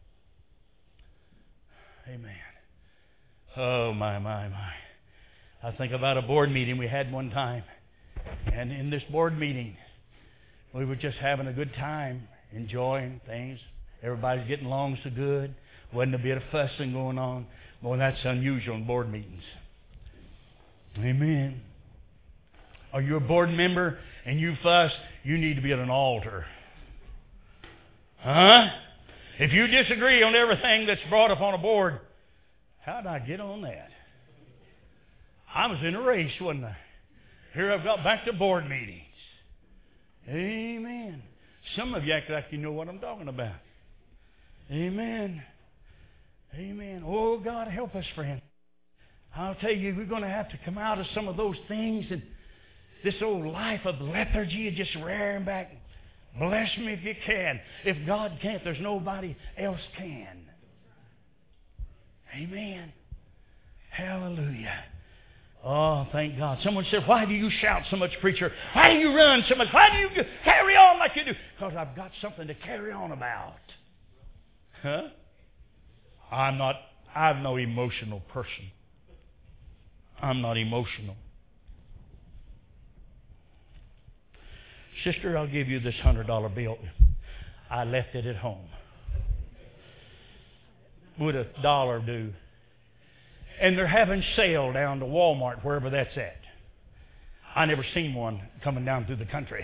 Amen. Oh, my. I think about a board meeting we had one time. And in this board meeting, we were just having a good time, enjoying things. Everybody's getting along so good. Wasn't a bit of fussing going on. Boy, that's unusual in board meetings. Amen. Are you a board member and you fuss? You need to be at an altar. Huh? If you disagree on everything that's brought up on a board, how did I get on that? I was in a race, wasn't I? Here I've got back to board meetings. Amen. Some of you act like you know what I'm talking about. Amen. Amen. Oh, God, help us, friend. I'll tell you, we're going to have to come out of some of those things. And this old life of lethargy is just rearing back. Bless me if you can. If God can't, there's nobody else can. Amen. Hallelujah. Oh, thank God. Someone said, why do you shout so much, preacher? Why do you run so much? Why do you carry on like you do? Because I've got something to carry on about. Huh? I'm no emotional person. I'm not emotional. Sister, I'll give you this $100 bill. I left it at home. Would $1 do? And they're having sale down to Walmart, wherever that's at. I never seen one coming down through the country.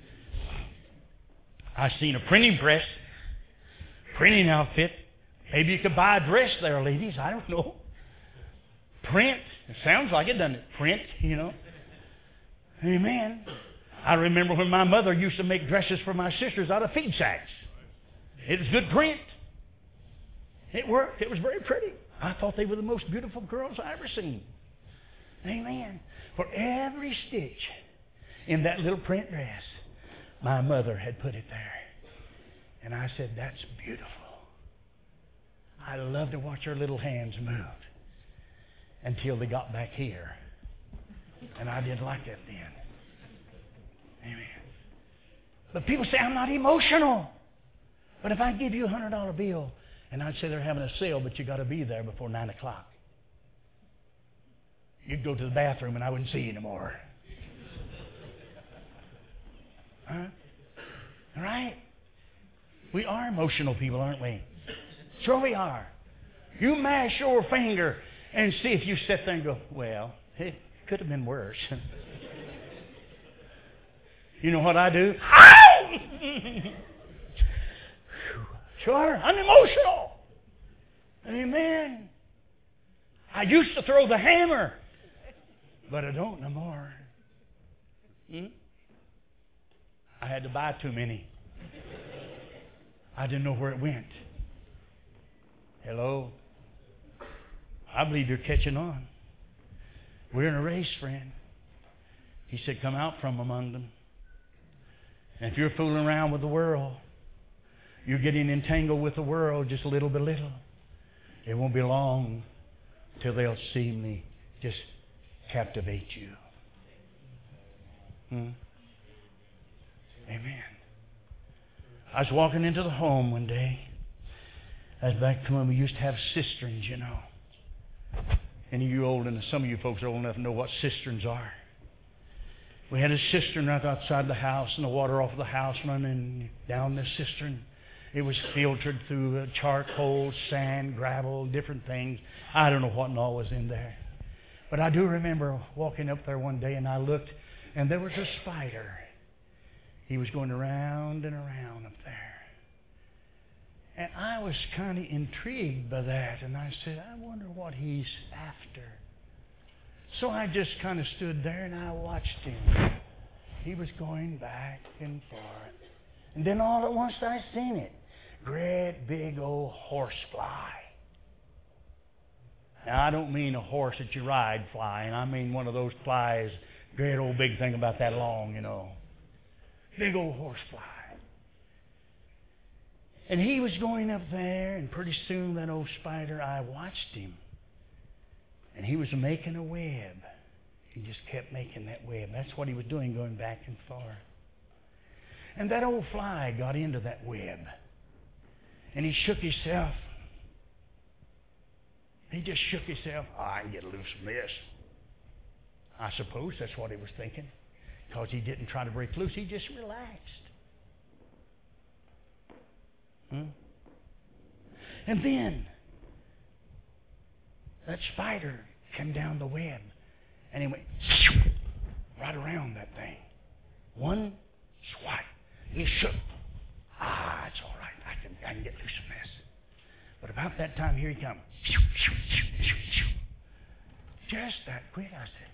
I seen a printing press, printing outfit. Maybe you could buy a dress there, ladies. I don't know. Print. It sounds like it, doesn't it? Print, you know. Amen. I remember when my mother used to make dresses for my sisters out of feed sacks. It was good print. It worked. It was very pretty. I thought they were the most beautiful girls I ever seen. Amen. For every stitch in that little print dress, my mother had put it there. And I said, that's beautiful. I love to watch her little hands move until they got back here. And I didn't like that then. Amen. But people say, I'm not emotional. But if I give you a $100 bill, and I'd say they're having a sale, but you got to be there before 9 o'clock. You'd go to the bathroom and I wouldn't see you anymore. Huh? All right? We are emotional people, aren't we? Sure we are. You mash your finger and see if you sit there and go, well, it could have been worse. You know what I do? Ow! Sure, I'm emotional. Amen. I used to throw the hammer, but I don't no more. I had to buy too many. I didn't know where it went. Hello? I believe you're catching on. We're in a race, friend. He said, come out from among them. And if you're fooling around with the world, you're getting entangled with the world just little by little. It won't be long till they'll seemingly just captivate you. Amen. I was walking into the home one day. I was back to when we used to have cisterns, you know. Any of you old enough, some of you folks are old enough to know what cisterns are. We had a cistern right outside the house, and the water off of the house running down the cistern. It was filtered through charcoal, sand, gravel, different things. I don't know what and all was in there. But I do remember walking up there one day, and I looked, and there was a spider. He was going around and around up there. And I was kind of intrigued by that, and I said, I wonder what he's after. So I just kind of stood there and I watched him. He was going back and forth. And then all at once I seen it. Great big old horsefly. Now I don't mean a horse that you ride flying. I mean one of those flies, great old big thing about that long, you know. Big old horsefly. And he was going up there, and pretty soon that old spider, I watched him. And he was making a web. He just kept making that web. That's what he was doing, going back and forth. And that old fly got into that web. And he shook himself. He just shook himself. Oh, I can get loose from this. I suppose that's what he was thinking. Because he didn't try to break loose. He just relaxed. And then that spider came down the web, and he went right around that thing. One swipe. He shook. It's all right. I can get loose from this. But about that time, here he comes. Just that quick, I said,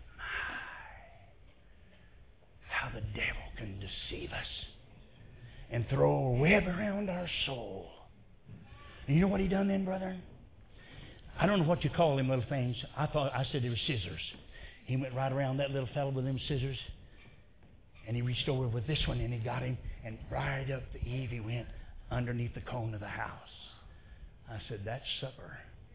how the devil can deceive us and throw a web around our soul. And you know what he done then, brethren? I don't know what you call them little things. I said they were scissors. He went right around that little fellow with them scissors, and he reached over with this one, and he got him, and right up the eave he went underneath the cone of the house. I said, that's supper.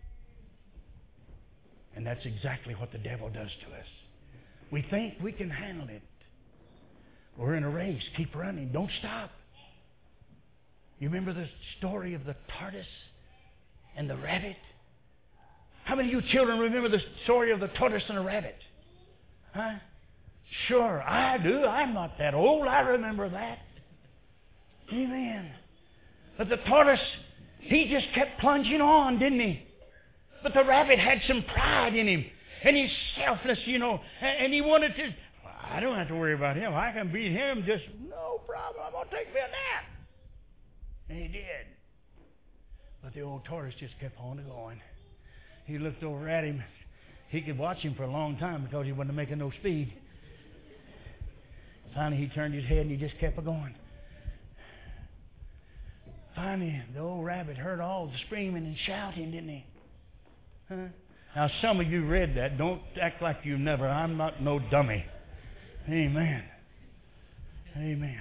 And that's exactly what the devil does to us. We think we can handle it. We're in a race. Keep running. Don't stop. You remember the story of the tortoise and the rabbit? How many of you children remember the story of the tortoise and the rabbit? Huh? Sure, I do. I'm not that old. I remember that. Amen. But the tortoise, he just kept plunging on, didn't he? But the rabbit had some pride in him. And he's selfless, you know. And he wanted to, I don't have to worry about him. I can beat him just, no problem. I'm going to take me a nap. And he did. But the old tortoise just kept on going. He looked over at him. He could watch him for a long time because he wasn't making no speed. Finally, he turned his head and he just kept going. Finally, the old rabbit heard all the screaming and shouting, didn't he? Huh? Now, some of you read that. Don't act like you never. I'm not no dummy. Amen. Amen.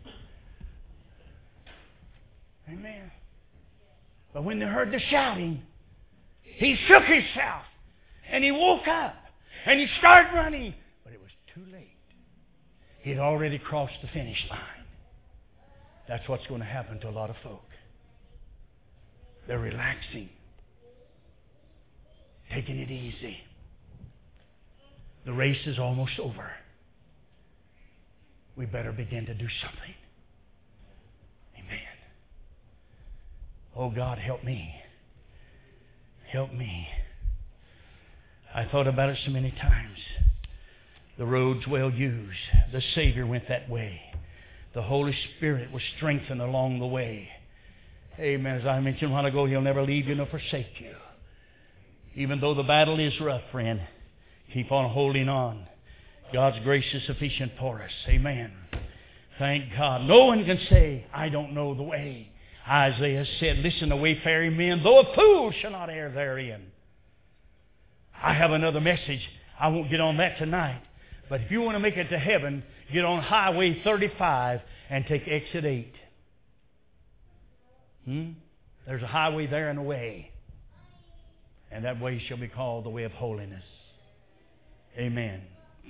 Amen. But when they heard the shouting, he shook himself and he woke up and he started running. But it was too late. He had already crossed the finish line. That's what's going to happen to a lot of folk. They're relaxing, taking it easy. The race is almost over. We better begin to do something. Amen. Oh God, help me. Help me. I thought about it so many times. The road's well used. The Savior went that way. The Holy Spirit was strengthened along the way. Amen. As I mentioned a while ago, He'll never leave you nor forsake you. Even though the battle is rough, friend, keep on holding on. God's grace is sufficient for us. Amen. Thank God. No one can say, I don't know the way. Isaiah said, listen, the wayfaring men, though a fool shall not err therein. I have another message. I won't get on that tonight. But if you want to make it to heaven, get on Highway 35 and take exit 8. There's a highway there and a way. And that way shall be called the way of holiness. Amen.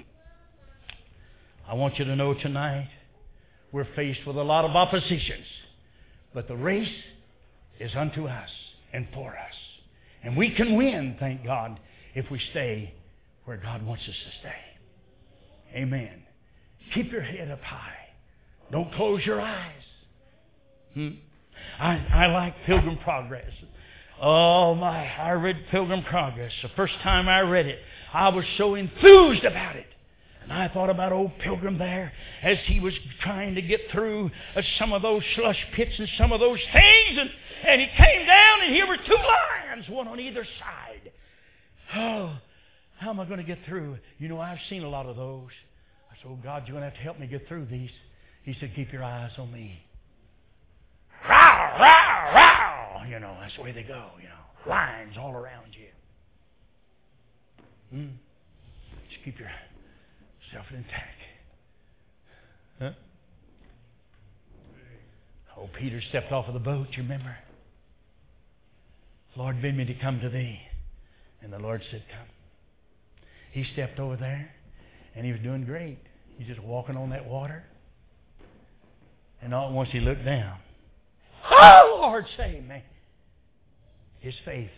I want you to know tonight, we're faced with a lot of oppositions. But the race is unto us and for us. And we can win, thank God, if we stay where God wants us to stay. Amen. Keep your head up high. Don't close your eyes. I like Pilgrim Progress. Oh my, I read Pilgrim Progress. The first time I read it, I was so enthused about it. And I thought about old Pilgrim there as he was trying to get through some of those slush pits and some of those things. And he came down and here were 2 lions, one on either side. Oh, how am I going to get through? You know, I've seen a lot of those. I said, oh God, you're going to have to help me get through these. He said, keep your eyes on me. Row, row, row. You know, that's the way they go, you know. Lions all around you. Just keep yourself intact. Huh? Oh, Peter stepped off of the boat, you remember? Lord, bid me to come to thee. And the Lord said, come. He stepped over there, and he was doing great. He's just walking on that water. And all at once he looked down. Oh, Lord, save me. His faith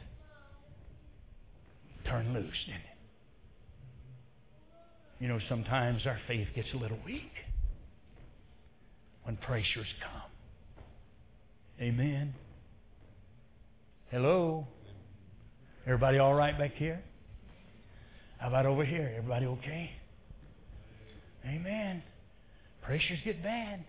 turned loose, didn't it? You know, sometimes our faith gets a little weak when pressures come. Amen. Hello? Everybody all right back here? How about over here? Everybody okay? Amen. Pressures get bad.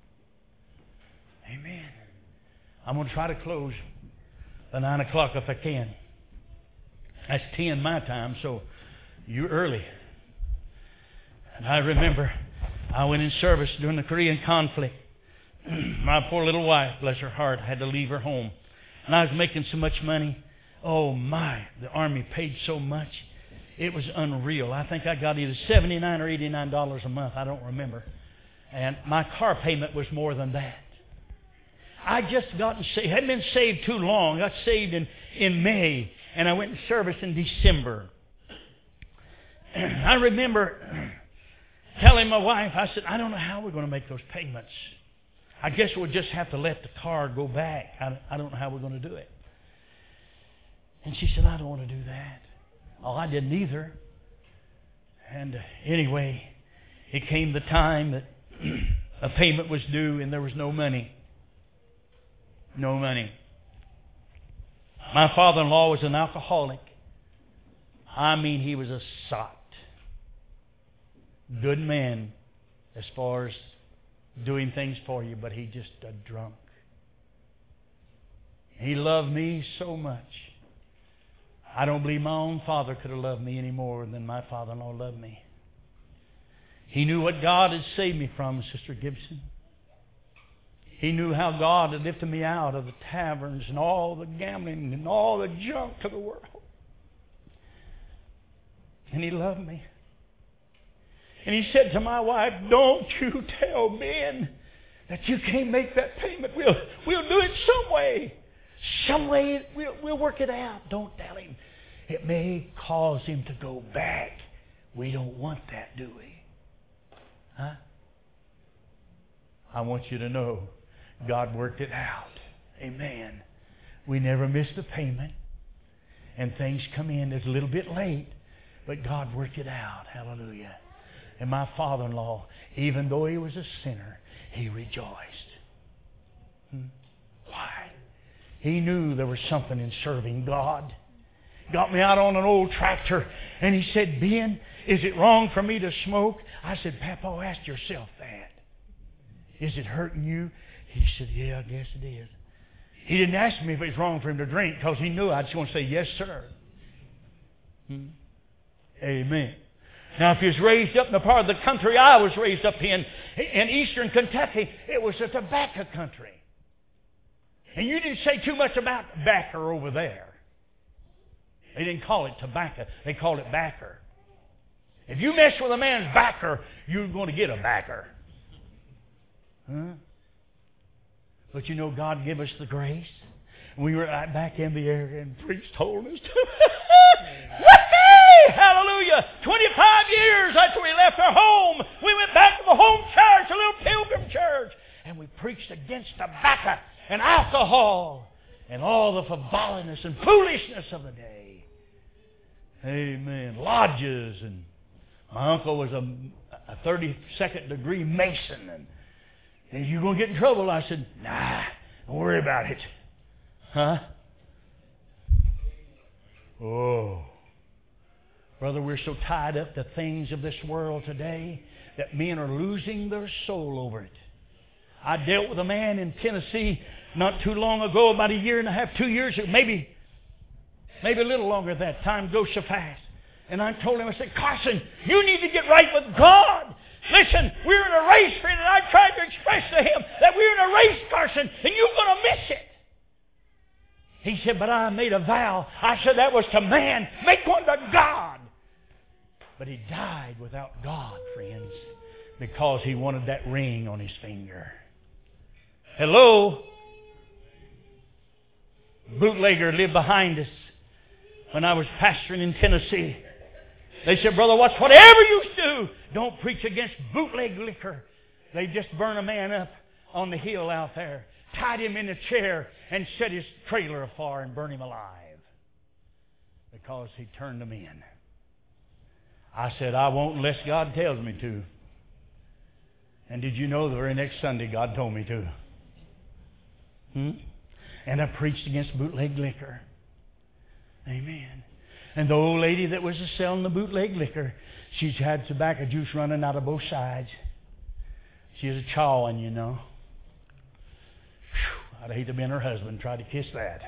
Amen. I'm going to try to close by 9 o'clock if I can. That's 10 my time, so you're early. And I remember I went in service during the Korean conflict. My poor little wife, bless her heart, had to leave her home. And I was making so much money. Oh my, the Army paid so much. It was unreal. I think I got either $79 or $89 a month. I don't remember. And my car payment was more than that. I just gotten saved. Hadn't been saved too long. I got saved in May, and I went in service in December. I remember telling my wife, I said, I don't know how we're going to make those payments. I guess we'll just have to let the car go back. I don't know how we're going to do it. And she said, I don't want to do that. Oh, I didn't either. And anyway, it came the time that a payment was due and there was no money. No money. My father-in-law was an alcoholic. I mean, he was a sot. Good man as far as doing things for you, but he just a drunk. He loved me so much. I don't believe my own father could have loved me any more than my father-in-law loved me. He knew what God had saved me from, Sister Gibson. He knew how God had lifted me out of the taverns and all the gambling and all the junk of the world. And He loved me. And He said to my wife, don't you tell Ben that you can't make that payment. We'll do it some way. Some way we'll work it out. Don't tell him. It may cause him to go back. We don't want that, do we? Huh? I want you to know God worked it out. Amen. We never missed a payment. And things come in. It's a little bit late. But God worked it out. Hallelujah. And my father-in-law, even though he was a sinner, he rejoiced. Why? He knew there was something in serving God. Got me out on an old tractor and he said, Ben, is it wrong for me to smoke? I said, Papa, ask yourself that. Is it hurting you? He said, yeah, I guess it is. He didn't ask me if it was wrong for him to drink because he knew I just want to say, yes, sir. Amen. Now, if he was raised up in the part of the country I was raised up in eastern Kentucky, it was a tobacco country. And you didn't say too much about backer over there. They didn't call it tobacco. They called it backer. If you mess with a man's backer, you're going to get a backer. Huh? But you know, God gave us the grace. We were right back in the area, and priest told us hallelujah! 25 years after we left our home, we went back to the home church, a little pilgrim church, and we preached against tobacco and alcohol and all the frivolousness and foolishness of the day. Amen. Lodges, and my uncle was a 32nd degree Mason, and you're going to get in trouble. I said, nah, don't worry about it. Huh? Oh. Brother, we're so tied up to things of this world today that men are losing their soul over it. I dealt with a man in Tennessee not too long ago, about a year and a half, 2 years, maybe a little longer than that. Time goes so fast. And I told him, I said, Carson, you need to get right with God. Listen, we're in a race, friend, and I tried to express to him that we're in a race, Carson, and you're going to miss it. He said, but I made a vow. I said, that was to man. Make one to God. But he died without God, friends, because he wanted that ring on his finger. Hello? Bootlegger lived behind us when I was pastoring in Tennessee. They said, Brother Watts, whatever you do, don't preach against bootleg liquor. They just burn a man up on the hill out there, tied him in a chair, and set his trailer afire and burned him alive because he turned them in. I said, I won't unless God tells me to. And did you know the very next Sunday God told me to? And I preached against bootleg liquor. Amen. And the old lady that was selling the bootleg liquor, she's had tobacco juice running out of both sides. She's a chawing, you know. Whew, I'd hate to be her husband and try to kiss that.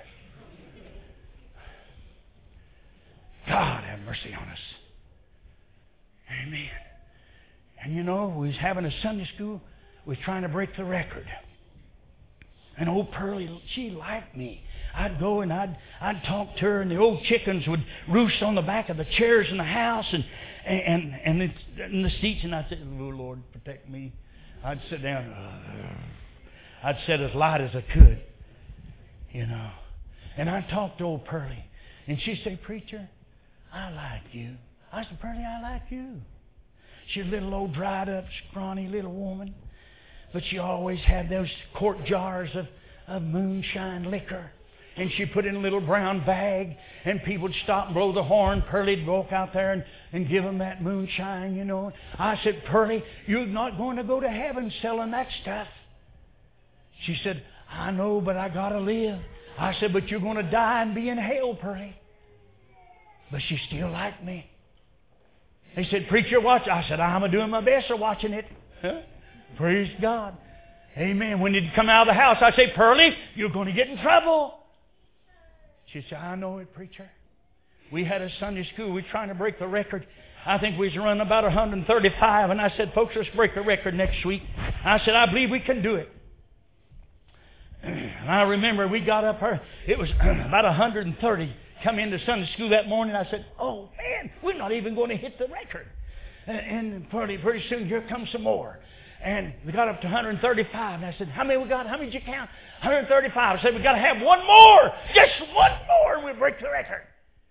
God have mercy on us. Amen. And you know, we was having a Sunday school. We was trying to break the record. And old Pearlie, she liked me. I'd go and I'd talk to her, and the old chickens would roost on the back of the chairs in the house and in the seats, and I'd say, oh, Lord, protect me. I'd sit down. I'd sit as light as I could, you know. And I'd talk to old Pearlie, and she'd say, Preacher, I like you. I said, Pearlie, I like you. She's a little old, dried up, scrawny little woman, but she always had those quart jars of moonshine liquor. And she put it in a little brown bag, and people would stop and blow the horn. Pearlie'd walk out there and give them that moonshine, you know. I said, Pearlie, you're not going to go to heaven selling that stuff. She said, I know, but I got to live. I said, but you're going to die and be in hell, Pearlie. But she still liked me. They said, Preacher, watch. I said, I'm doing my best of watching it. Huh? Praise God. Amen. When you'd come out of the house, I say, Pearlie, you're going to get in trouble. She said, I know it, Preacher. We had a Sunday school. We were trying to break the record. I think we was running about 135. And I said, folks, let's break the record next week. I said, I believe we can do it. And I remember we got up here. It was about 130 come into Sunday school that morning. I said, oh, man, we're not even going to hit the record. And pretty soon here comes some more. And we got up to 135. And I said, how many we got? How many did you count? 135. I said, we got to have one more. Just one more and we'll break the record.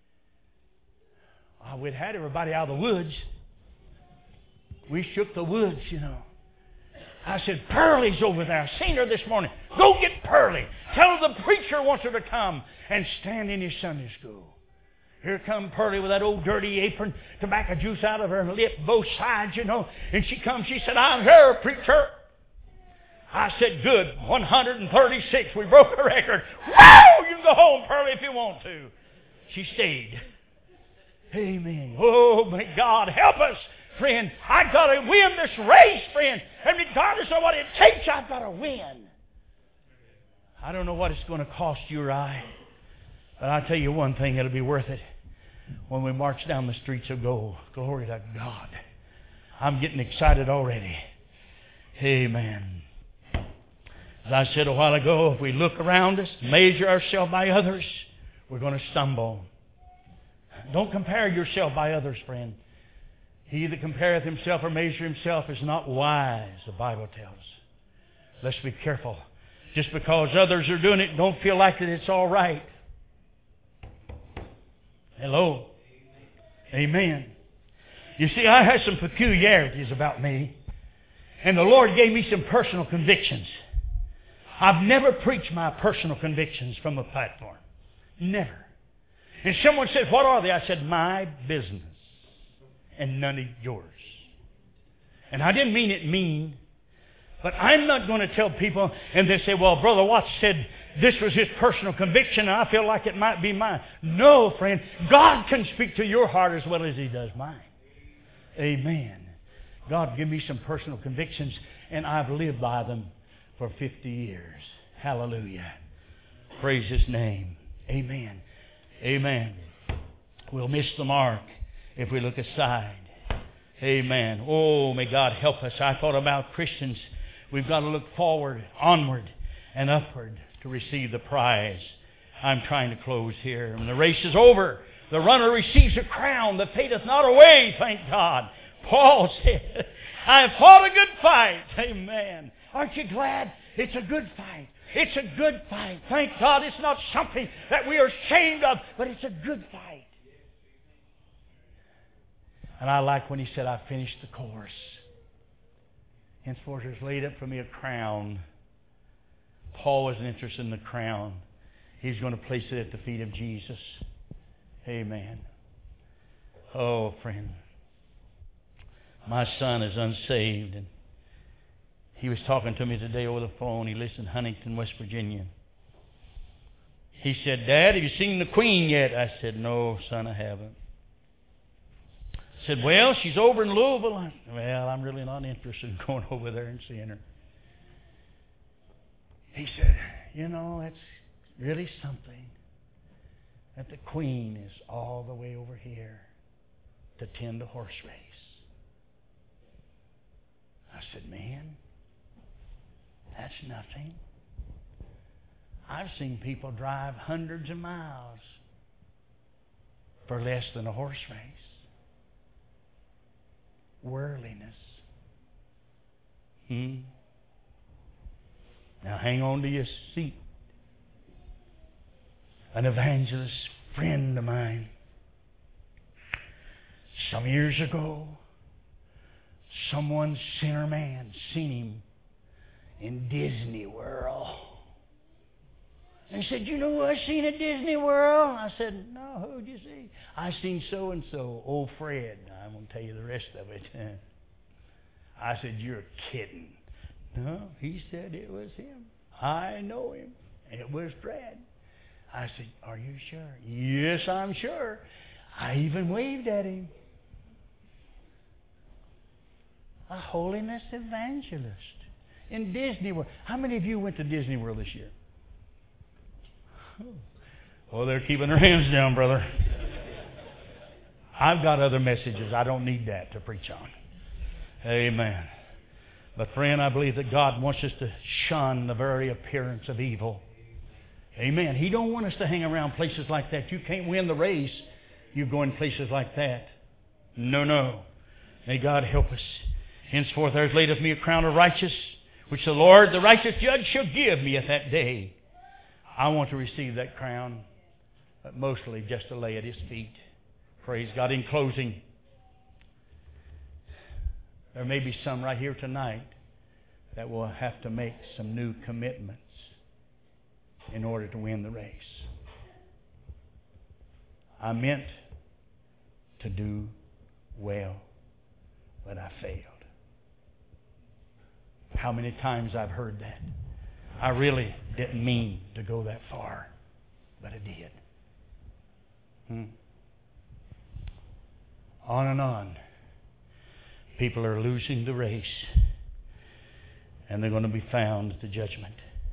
We'd had everybody out of the woods. We shook the woods, you know. I said, Pearlie's over there. I seen her this morning. Go get Pearlie. Tell her the preacher wants her to come and stand in his Sunday school. Here come Pearlie with that old dirty apron, tobacco juice out of her lip, both sides, you know. And she comes, she said, I'm here, preacher. I said, good, 136. We broke the record. Wow! You can go home, Pearlie, if you want to. She stayed. Amen. Oh, may God help us, friend. I've got to win this race, friend. And regardless of what it takes, I've got to win. I don't know what it's going to cost you or I. But I'll tell you one thing, it'll be worth it when we march down the streets of gold. Glory to God. I'm getting excited already. Amen. As I said a while ago, if we look around us, measure ourselves by others, we're going to stumble. Don't compare yourself by others, friend. He that compareth himself or measure himself is not wise, the Bible tells. Let's be careful. Just because others are doing it, don't feel like that it's all right. Hello. Amen. You see, I had some peculiarities about me. And the Lord gave me some personal convictions. I've never preached my personal convictions from a platform. Never. And someone said, what are they? I said, my business. And none of yours. And I didn't mean it mean. But I'm not going to tell people, and they say, well, Brother Watts said this was his personal conviction, and I feel like it might be mine. No, friend. God can speak to your heart as well as He does mine. Amen. God give me some personal convictions, and I've lived by them for 50 years. Hallelujah. Praise His name. Amen. Amen. We'll miss the mark if we look aside. Amen. Oh, may God help us. I thought about Christians. We've got to look forward, onward, and upward to receive the prize. I'm trying to close here. When the race is over, the runner receives a crown that fadeth not away, thank God. Paul said, I have fought a good fight. Amen. Aren't you glad? It's a good fight. It's a good fight. Thank God it's not something that we are ashamed of, but it's a good fight. And I like when he said, I finished the course. Henceforth there's laid up for me a crown. Paul wasn't interested in the crown. He's going to place it at the feet of Jesus. Amen. Oh, friend. My son is unsaved. And he was talking to me today over the phone. He lives in Huntington, West Virginia. He said, Dad, have you seen the Queen yet? I said, no, son, I haven't. He said, well, she's over in Louisville. I said, well, I'm really not interested in going over there and seeing her. He said, you know, that's really something that the Queen is all the way over here to tend a horse race. I said, man, that's nothing. I've seen people drive hundreds of miles for less than a horse race. Worldliness. Now hang on to your seat. An evangelist friend of mine, some years ago, someone, sinner man, seen him in Disney World. And he said, you know who I seen at Disney World? I said, no, who'd you see? I seen so-and-so, old Fred. I'm going to tell you the rest of it. I said, you're kidding. No, he said it was him. I know him. It was Fred. I said, are you sure? Yes, I'm sure. I even waved at him. A holiness evangelist in Disney World. How many of you went to Disney World this year? Oh, they're keeping their hands down, brother. I've got other messages. I don't need that to preach on. Amen. But friend, I believe that God wants us to shun the very appearance of evil. Amen. He don't want us to hang around places like that. You can't win the race. You go in places like that. No. May God help us. Henceforth there is laid of me a crown of righteousness, which the Lord, the righteous judge, shall give me at that day. I want to receive that crown, but mostly just to lay at His feet. Praise God. In closing, there may be some right here tonight that will have to make some new commitments in order to win the race. I meant to do well, but I failed. How many times I've heard that. I really didn't mean to go that far, but I did. On and on. People are losing the race, and they're going to be found at the judgment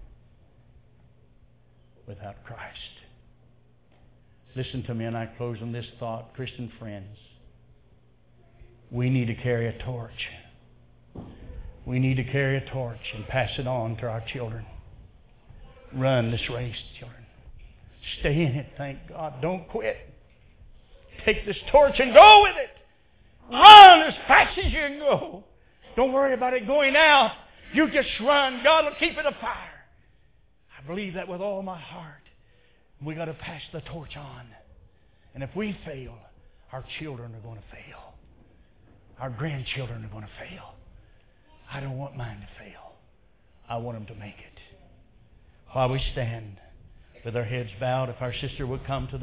without Christ. Listen to me, and I close on this thought. Christian friends, we need to carry a torch. We need to carry a torch and pass it on to our children. Run this race, children. Stay in it, thank God. Don't quit. Take this torch and go with it. Run as fast as you can go. Don't worry about it going out. You just run. God will keep it afire. I believe that with all my heart. We got to pass the torch on. And if we fail, our children are going to fail. Our grandchildren are going to fail. I don't want mine to fail. I want them to make it. While we stand with our heads bowed, if our sister would come to the